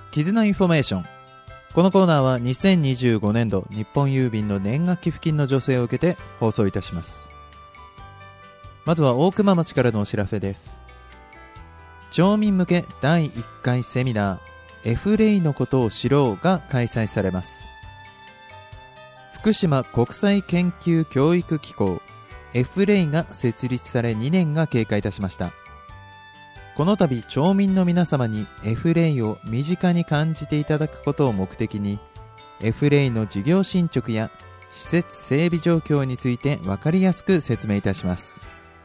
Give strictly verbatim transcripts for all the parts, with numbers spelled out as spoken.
絆インフォメーション。このコーナーはにせんにじゅうごねんど日本郵便の年賀寄付金の助成を受けて放送いたします。まずは大熊町からのお知らせです。町民向けだいいっかいセミナー エフレイのことを知ろうが開催されます。福島国際研究教育機構 エフレイが設立されにねんが経過いたしました。この度町民の皆様に エフレイを身近に感じていただくことを目的に エフレイの事業進捗や施設整備状況について分かりやすく説明いたします。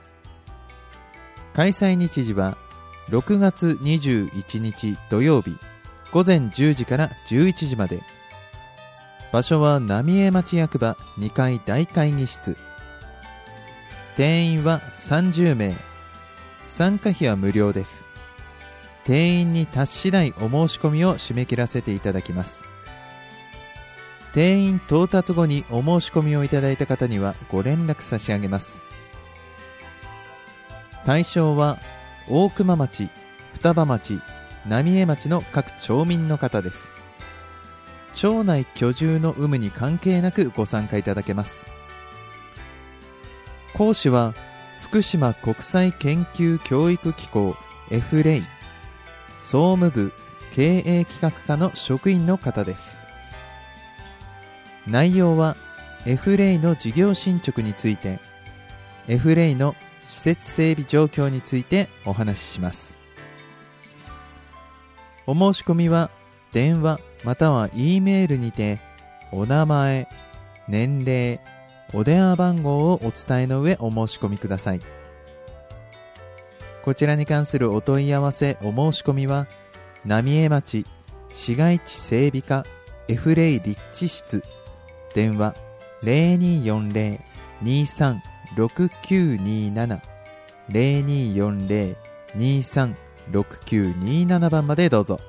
開催日時はろくがつにじゅういちにち土曜日ごぜんじゅうじからじゅういちじまで。場所は浪江町役場にかい大会議室。定員はさんじゅうめい。参加費は無料です。定員に達し次第お申し込みを締め切らせていただきます。定員到達後にお申し込みをいただいた方にはご連絡差し上げます。対象は大熊町、双葉町、浪江町の各町民の方です。町内居住の有無に関係なくご参加いただけます。講師は福島国際研究教育機構 エフレイ 総務部経営企画課の職員の方です。内容は エフレイ の事業進捗について、 エフレイ の施設整備状況についてお話しします。お申し込みは電話または E メールにてお名前、年齢、お電話番号をお伝えの上お申し込みください。こちらに関するお問い合わせお申し込みは浪江町市街地整備課 エフレイ 立地室電話 ゼロにーよんゼロ にーさん ろくきゅうにーなな ゼロにーよんゼロ にーさん ろくきゅうにーなな 番までどうぞ。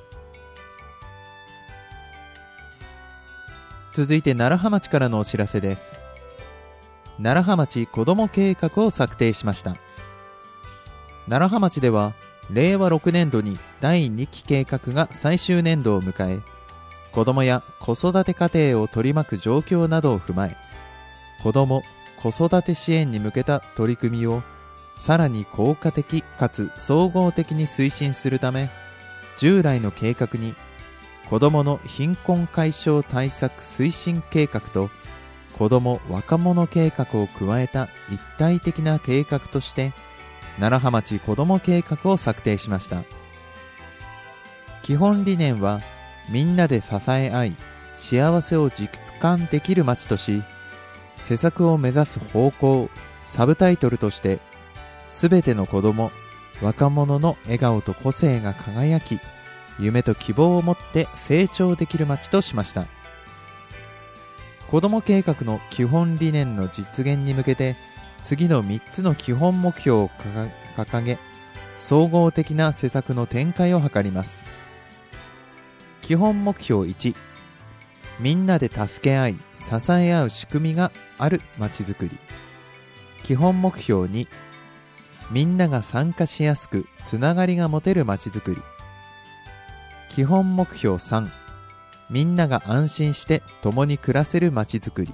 続いて楢葉町からのお知らせです。楢葉町子ども計画を策定しました。楢葉町ではれいわろくねんどにだいにき計画が最終年度を迎え、子どもや子育て家庭を取り巻く状況などを踏まえ、子ども・子育て支援に向けた取り組みをさらに効果的かつ総合的に推進するため、従来の計画に子どもの貧困解消対策推進計画と子ども若者計画を加えた一体的な計画として楢葉町子ども計画を策定しました。基本理念はみんなで支え合い幸せを実感できる町とし、施策を目指す方向サブタイトルとしてすべての子ども若者の笑顔と個性が輝き夢と希望を持って成長できる町としました。子ども計画の基本理念の実現に向けて次のみっつの基本目標を掲げ、総合的な施策の展開を図ります。基本目標いち、みんなで助け合い支え合う仕組みがあるまちづくり。基本目標に、みんなが参加しやすくつながりが持てるまちづくり。基本目標さん、みんなが安心して共に暮らせるまちづくり。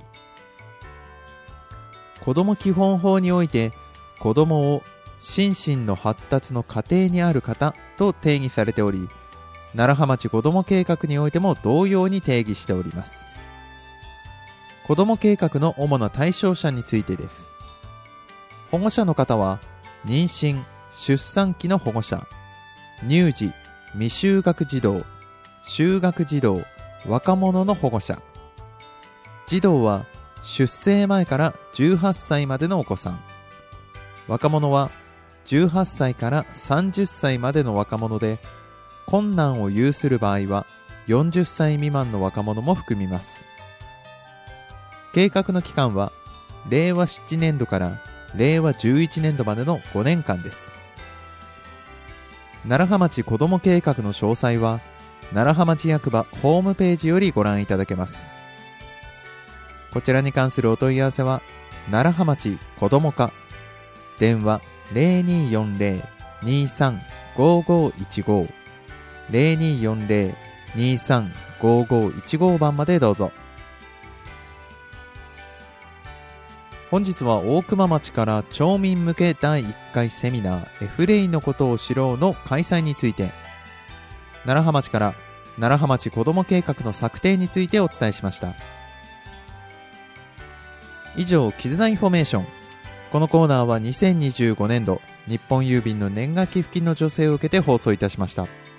子ども基本法において、子どもを心身の発達の過程にある方と定義されており、楢葉町子ども計画においても同様に定義しております。子ども計画の主な対象者についてです。保護者の方は、妊娠・出産期の保護者、乳児・未就学児童、就学児童、若者の保護者。児童は出生前からじゅうはっさいまでのお子さん。若者はじゅうはっさいからさんじゅっさいまでの若者で、困難を有する場合はよんじゅっさい未満の若者も含みます。計画の期間はれいわななねんどかられいわじゅういちねんどまでのごねんかんです。楢葉町子ども計画の詳細は楢葉町役場ホームページよりご覧いただけます。こちらに関するお問い合わせは楢葉町子ども課電話 ゼロにーよんゼロ にーさん ごーごーいちご ゼロにーよんゼロにさんごごいちご 番までどうぞ。本日は大熊町から町民向けだいいっかいセミナーエフレイのことを知ろうの開催について、楢葉町から楢葉町子ども計画の策定についてお伝えしました。以上、絆インフォメーション。このコーナーはにせんにじゅうごねんど日本郵便の年賀寄付金の助成を受けて放送いたしました。